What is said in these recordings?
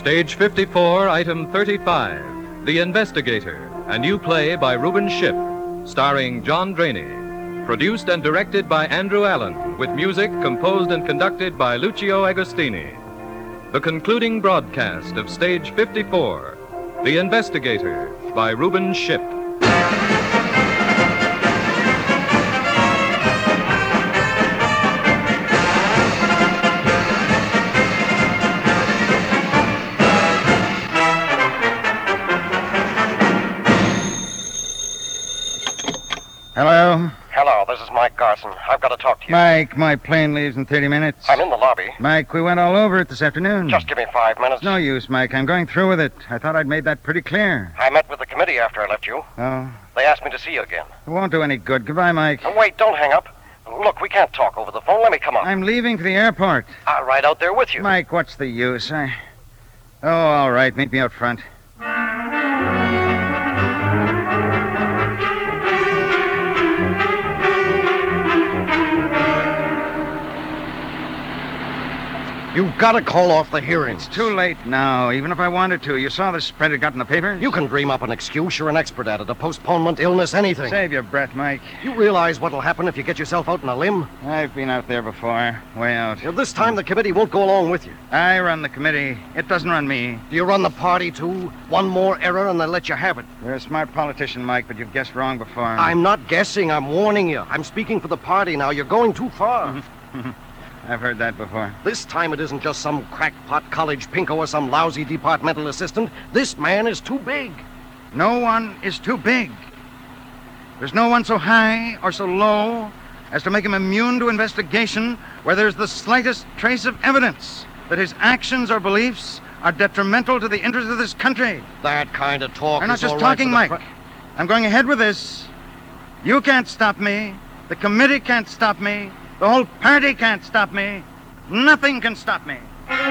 Stage 54, Item 35, The Investigator, a new play by Reuben Ship, starring John Draney. Produced and directed by Andrew Allen, with music composed and conducted by Lucio Agostini. The concluding broadcast of Stage 54, The Investigator, by Reuben Ship. Hello? Hello, this is Mike Garson. I've got to talk to you. Mike, my plane leaves in 30 minutes. I'm in the lobby. Mike, we went all over it this afternoon. Just give me 5 minutes. It's no use, Mike. I'm going through with it. I thought I'd made that pretty clear. I met with the committee after I left you. Oh? They asked me to see you again. It won't do any good. Goodbye, Mike. Wait, don't hang up. Look, we can't talk over the phone. Let me come up. I'm leaving for the airport. I'll ride out there with you. Mike, what's the use? Oh, all right. Meet me out front. You've got to call off the hearings. It's too late now, even if I wanted to. You saw the spread it got in the paper? You can dream up an excuse. You're an expert at it. A postponement, illness, anything. Save your breath, Mike. You realize what'll happen if you get yourself out on a limb? I've been out there before. Way out. This time the committee won't go along with you. I run the committee. It doesn't run me. Do you run the party, too? One more error and they'll let you have it. You're a smart politician, Mike, but you've guessed wrong before. I'm not guessing. I'm warning you. I'm speaking for the party now. You're going too far. I've heard that before. This time it isn't just some crackpot college pinko or some lousy departmental assistant. This man is too big. No one is too big. There's no one so high or so low as to make him immune to investigation where there's the slightest trace of evidence that his actions or beliefs are detrimental to the interests of this country. That kind of talk I'm not is just all right talking, for Mike. the I'm going ahead with this. You can't stop me. The committee can't stop me. The whole party can't stop me. Nothing can stop me.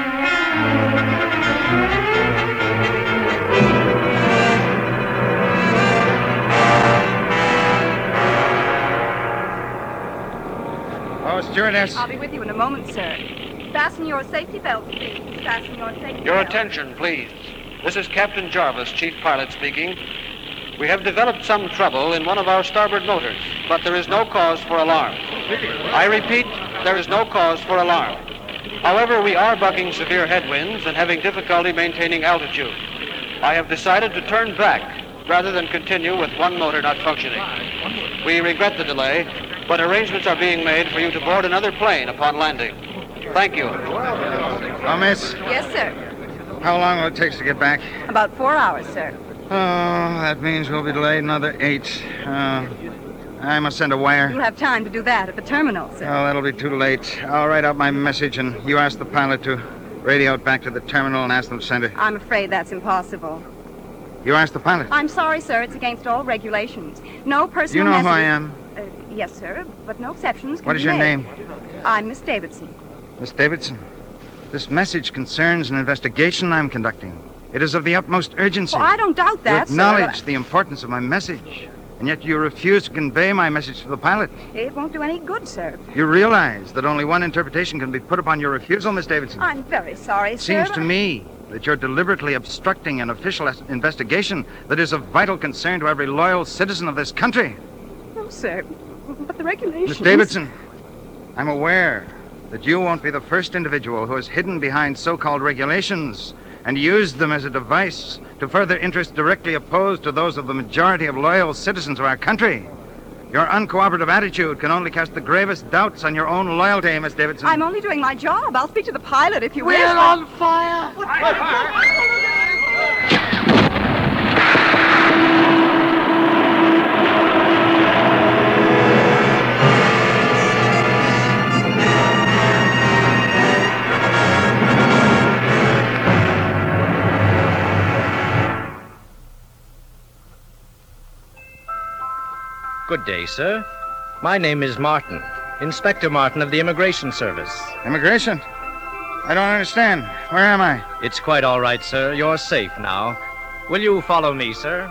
Oh, stewardess. I'll be with you in a moment, sir. Fasten your safety belts, please. Fasten your safety Your belts. attention, please. This is Captain Jarvis, Chief Pilot speaking. We have developed some trouble in one of our starboard motors, but there is no cause for alarm. I repeat, there is no cause for alarm. However, we are bucking severe headwinds and having difficulty maintaining altitude. I have decided to turn back rather than continue with one motor not functioning. We regret the delay, but arrangements are being made for you to board another plane upon landing. Thank you. Oh, miss, Yes, sir. how long will it take to get back? About 4 hours, sir. Oh, that means we'll be delayed another 8. I must send a wire. You'll have time to do that at the terminal, sir. Oh, that'll be too late. I'll write out my message, and you ask the pilot to radio it back to the terminal and ask them to send it. I'm afraid that's impossible. You ask the pilot. I'm sorry, sir. It's against all regulations. No personal You know who I message- am. Yes, sir, but no exceptions can What be is your made. name? I'm Miss Davidson. Miss Davidson. This message concerns an investigation I'm conducting. It is of the utmost urgency. Well, I don't doubt that, You sir. acknowledge the importance of my message, and yet you refuse to convey my message to the pilot. It won't do any good, sir. You realize that only one interpretation can be put upon your refusal, Miss Davidson. I'm very sorry, It sir. seems to me that you're deliberately obstructing an official investigation that is of vital concern to every loyal citizen of this country. No, sir. But the regulations... Miss Davidson, I'm aware that you won't be the first individual who has hidden behind so-called regulations and used them as a device to further interests directly opposed to those of the majority of loyal citizens of our country. Your uncooperative attitude can only cast the gravest doubts on your own loyalty, Miss Davidson. I'm only doing my job. I'll speak to the pilot if you wish. We're on fire! Good day, sir. My name is Martin, Inspector Martin of the Immigration Service. Immigration? I don't understand. Where am I? It's quite all right, sir. You're safe now. Will you follow me, sir?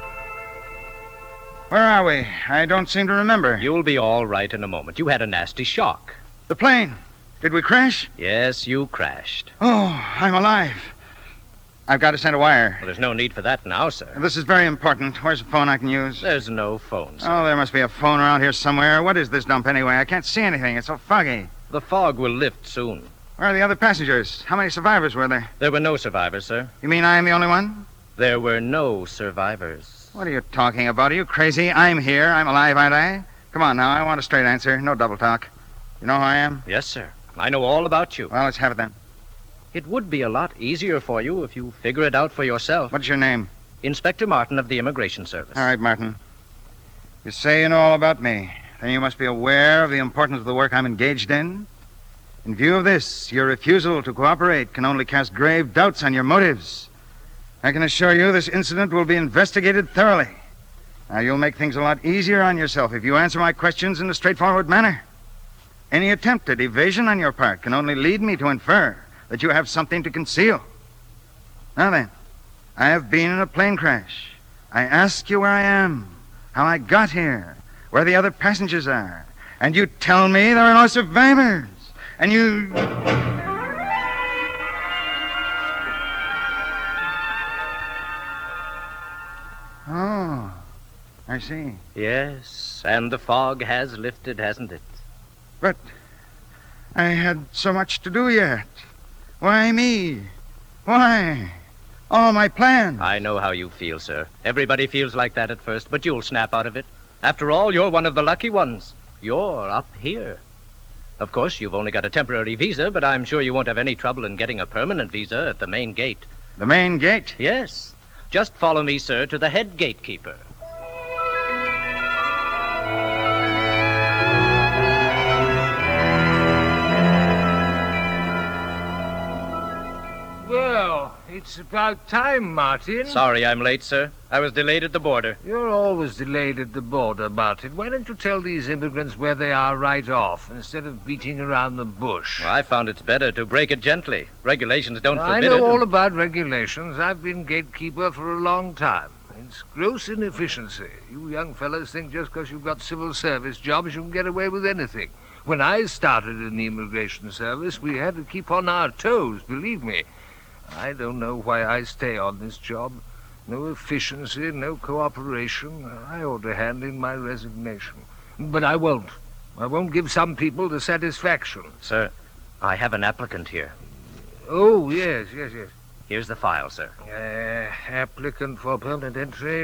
Where are we? I don't seem to remember. You'll be all right in a moment. You had a nasty shock. The plane. Did we crash? Yes, you crashed. Oh, I'm alive. I've got to send a wire. Well, there's no need for that now, sir. This is very important. Where's a phone I can use? There's no phone, sir. Oh, there must be a phone around here somewhere. What is this dump anyway? I can't see anything. It's so foggy. The fog will lift soon. Where are the other passengers? How many survivors were there? There were no survivors, sir. You mean I'm the only one? There were no survivors. What are you talking about? Are you crazy? I'm here. I'm alive, aren't I? Come on now. I want a straight answer. No double talk. You know who I am? Yes, sir. I know all about you. Well, let's have it then. It would be a lot easier for you if you figure it out for yourself. What's your name? Inspector Martin of the Immigration Service. All right, Martin. You say you know all about me. Then you must be aware of the importance of the work I'm engaged in. In view of this, your refusal to cooperate can only cast grave doubts on your motives. I can assure you this incident will be investigated thoroughly. Now, you'll make things a lot easier on yourself if you answer my questions in a straightforward manner. Any attempt at evasion on your part can only lead me to infer that you have something to conceal. Now then, I have been in a plane crash. I ask you where I am, how I got here, where the other passengers are, and you tell me there are no survivors. And you... Oh, I see. Yes, and the fog has lifted, hasn't it? But I had so much to do yet. Why me? Why? All my plans. I know how you feel, sir. Everybody feels like that at first, but you'll snap out of it. After all, you're one of the lucky ones. You're up here. Of course, you've only got a temporary visa, but I'm sure you won't have any trouble in getting a permanent visa at the main gate. The main gate? Yes. Just follow me, sir, to the head gatekeeper. Well, it's about time, Martin. Sorry I'm late, sir. I was delayed at the border. You're always delayed at the border, Martin. Why don't you tell these immigrants where they are right off, instead of beating around the bush? Well, I found it's better to break it gently. Regulations don't I forbid it. know all about regulations. I've been gatekeeper for a long time. It's gross inefficiency. You young fellows think just because you've got civil service jobs you can get away with anything. When I started in the immigration service, we had to keep on our toes, believe me. I don't know why I stay on this job. No efficiency, no cooperation. I ought to hand in my resignation. But I won't. I won't give some people the satisfaction. Sir, I have an applicant here. Oh, yes. Here's the file, sir. Applicant for permanent entry,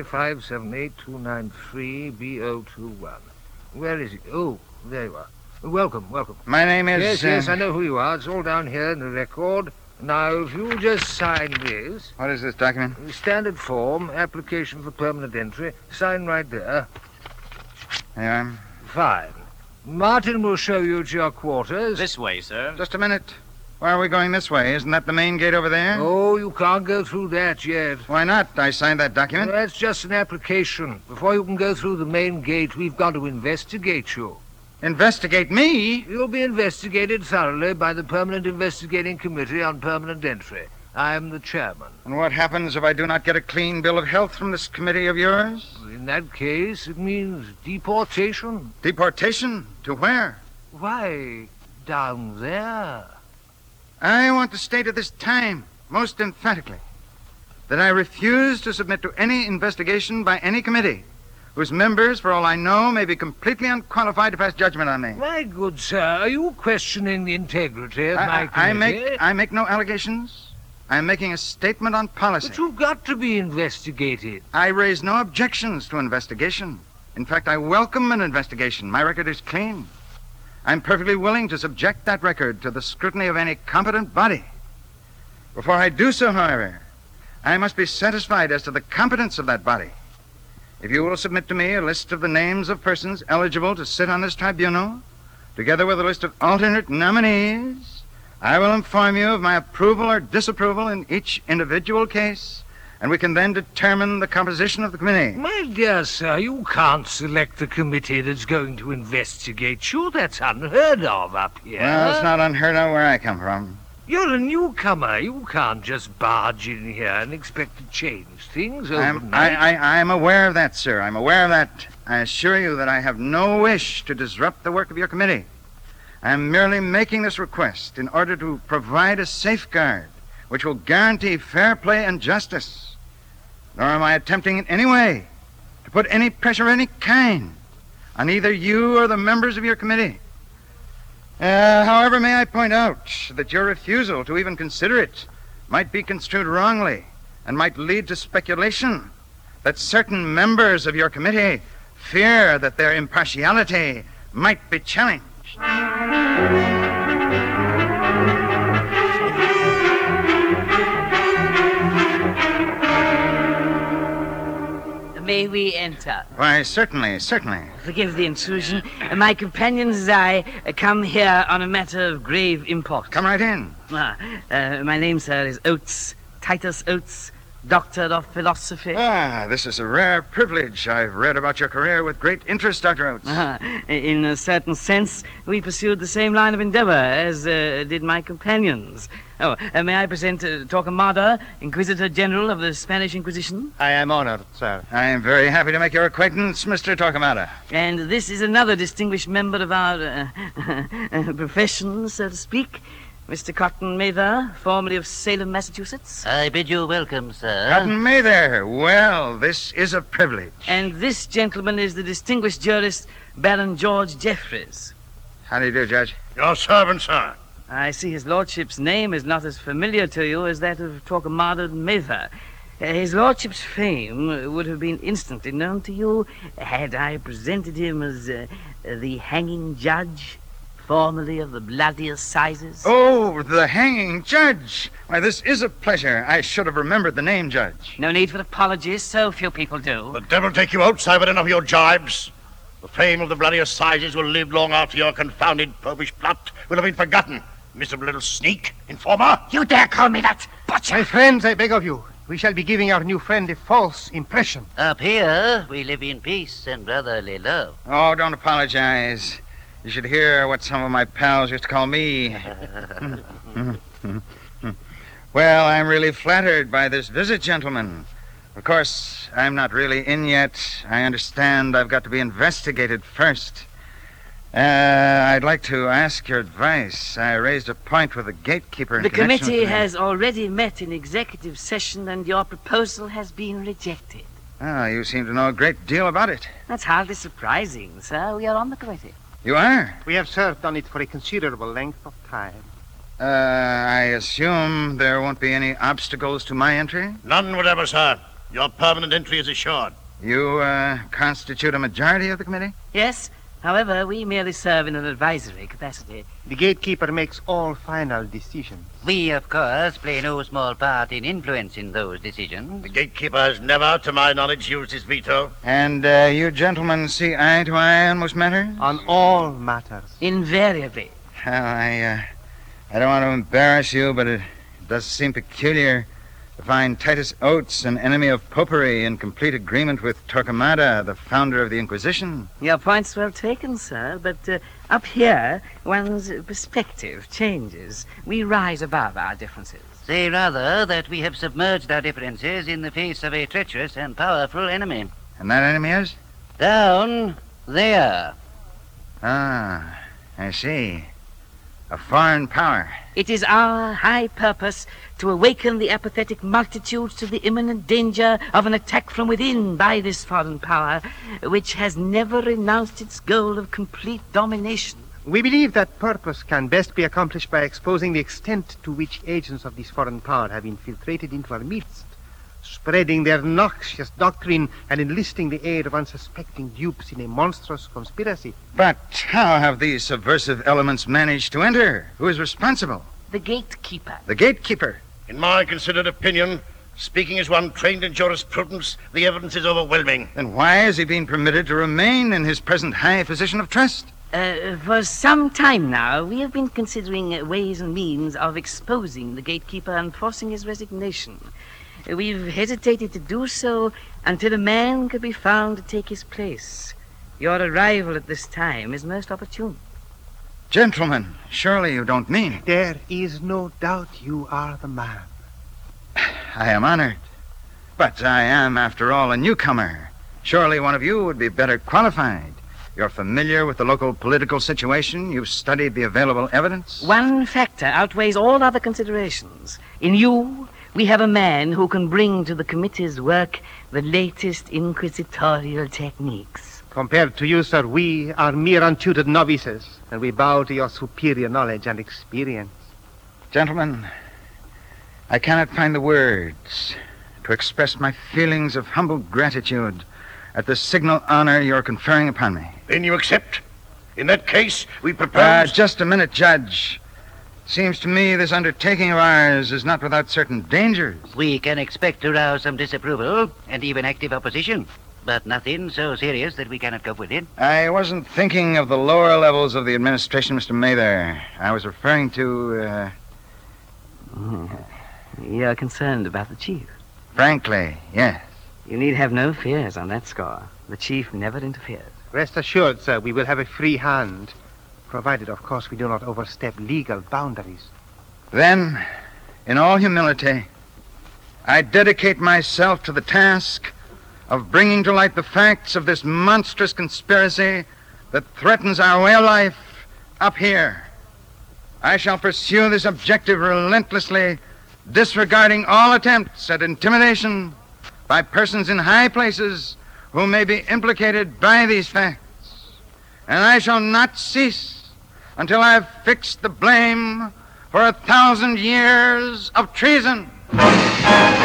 578-293-BO21. Where is he? Oh, there you are. Welcome. My name is... Yes, I know who you are. It's all down here in the record. Now, if you just sign this... What is this document? Standard form, application for permanent entry. Sign right there. There you are. Fine. Martin will show you to your quarters. This way, sir. Just a minute. Why are we going this way? Isn't that the main gate over there? Oh, you can't go through that yet. Why not? I signed that document. That's just an application. Before you can go through the main gate, we've got to investigate you. Investigate me? You'll be investigated thoroughly by the Permanent Investigating Committee on Permanent Entry. I am the chairman. And what happens if I do not get a clean bill of health from this committee of yours? In that case, it means deportation. Deportation? To where? Why, down there. I want to state at this time, most emphatically, that I refuse to submit to any investigation by any committee whose members, for all I know, may be completely unqualified to pass judgment on me. My good sir, are you questioning the integrity of my committee? I make no allegations. I am making a statement on policy. But you've got to be investigated. I raise no objections to investigation. In fact, I welcome an investigation. My record is clean. I'm perfectly willing to subject that record to the scrutiny of any competent body. Before I do so, however, I must be satisfied as to the competence of that body. If you will submit to me a list of the names of persons eligible to sit on this tribunal, together with a list of alternate nominees, I will inform you of my approval or disapproval in each individual case, and we can then determine the composition of the committee. My dear sir, you can't select the committee that's going to investigate you. That's unheard of up here. Well, it's not unheard of where I come from. You're a newcomer. You can't just barge in here and expect to change things overnight. I'm aware of that, sir. I'm aware of that. I assure you that I have no wish to disrupt the work of your committee. I'm merely making this request in order to provide a safeguard which will guarantee fair play and justice. Nor am I attempting in any way to put any pressure of any kind on either you or the members of your committee. However, may I point out that your refusal to even consider it might be construed wrongly and might lead to speculation that certain members of your committee fear that their impartiality might be challenged. May we enter? Why, certainly, certainly. Forgive the intrusion. My companions and I come here on a matter of grave import. Come right in. My name, sir, is Oates, Titus Oates, Doctor of Philosophy. This is a rare privilege. I've read about your career with great interest, Dr. Oates. In a certain sense, we pursued the same line of endeavor as did my companions. May I present Torquemada, Inquisitor General of the Spanish Inquisition? I am honored, sir. I am very happy to make your acquaintance, Mr. Torquemada. And this is another distinguished member of our profession, so to speak, Mr. Cotton Mather, formerly of Salem, Massachusetts. I bid you welcome, sir. Cotton Mather. Well, this is a privilege. And this gentleman is the distinguished jurist, Baron George Jeffreys. How do you do, Judge? Your servant, sir. I see his lordship's name is not as familiar to you as that of Torquemada Mather. His lordship's fame would have been instantly known to you had I presented him as the hanging judge, formerly of the Bloody Assizes. Oh, the hanging judge. Why, this is a pleasure. I should have remembered the name, Judge. No need for apologies, so few people do. The devil take you out, I've had enough of your jibes. The fame of the Bloody Assizes will live long after your confounded popish plot will have been forgotten. Miserable little sneak, informer. You dare call me that, butcher? My friends, I beg of you, we shall be giving our new friend a false impression. Up here, we live in peace and brotherly love. Oh, don't apologize. You should hear what some of my pals used to call me. Well, I'm really flattered by this visit, gentlemen. Of course, I'm not really in yet. I understand I've got to be investigated first. I'd like to ask your advice. I raised a point with the gatekeeper in The connection committee with has already met in executive session, and your proposal has been rejected. Oh, you seem to know a great deal about it. That's hardly surprising, sir. We are on the committee. You are? We have served on it for a considerable length of time. I assume there won't be any obstacles to my entry? None whatever, sir. Your permanent entry is assured. You, constitute a majority of the committee? Yes. However, we merely serve in an advisory capacity. The gatekeeper makes all final decisions. We, of course, play no small part in influencing those decisions. The gatekeeper has never, to my knowledge, used his veto. And you gentlemen see eye to eye on most matters? On all matters. Invariably. Well, I don't want to embarrass you, but it does seem peculiar to find Titus Oates an enemy of popery in complete agreement with Torquemada, the founder of the Inquisition. Your point's well taken, sir, but up here, one's perspective changes. We rise above our differences. Say rather that we have submerged our differences in the face of a treacherous and powerful enemy. And that enemy is? Down there. Ah, I see. A foreign power. It is our high purpose to awaken the apathetic multitudes to the imminent danger of an attack from within by this foreign power, which has never renounced its goal of complete domination. We believe that purpose can best be accomplished by exposing the extent to which agents of this foreign power have infiltrated into our midst, spreading their noxious doctrine and enlisting the aid of unsuspecting dupes in a monstrous conspiracy. But how have these subversive elements managed to enter? Who is responsible? The gatekeeper. The gatekeeper. In my considered opinion, speaking as one trained in jurisprudence, the evidence is overwhelming. Then why is he being permitted to remain in his present high position of trust? For some time now, we have been considering ways and means of exposing the gatekeeper and forcing his resignation. We've hesitated to do so until a man could be found to take his place. Your arrival at this time is most opportune. Gentlemen, surely you don't mean... There is no doubt you are the man. I am honored. But I am, after all, a newcomer. Surely one of you would be better qualified. You're familiar with the local political situation. You've studied the available evidence. One factor outweighs all other considerations. In you, we have a man who can bring to the committee's work the latest inquisitorial techniques. Compared to you, sir, we are mere untutored novices, and we bow to your superior knowledge and experience. Gentlemen, I cannot find the words to express my feelings of humble gratitude at the signal honor you're conferring upon me. Then you accept? In that case, we propose... Just a minute, Judge. Seems to me this undertaking of ours is not without certain dangers. We can expect to rouse some disapproval and even active opposition, but nothing so serious that we cannot cope with it. I wasn't thinking of the lower levels of the administration, Mr. Mather. I was referring to, You're concerned about the chief. Frankly, yes. You need have no fears on that score. The chief never interferes. Rest assured, sir, we will have a free hand, provided, of course, we do not overstep legal boundaries. Then, in all humility, I dedicate myself to the task of bringing to light the facts of this monstrous conspiracy that threatens our way of life up here. I shall pursue this objective relentlessly, disregarding all attempts at intimidation by persons in high places who may be implicated by these facts. And I shall not cease until I have fixed the blame for 1,000 years of treason.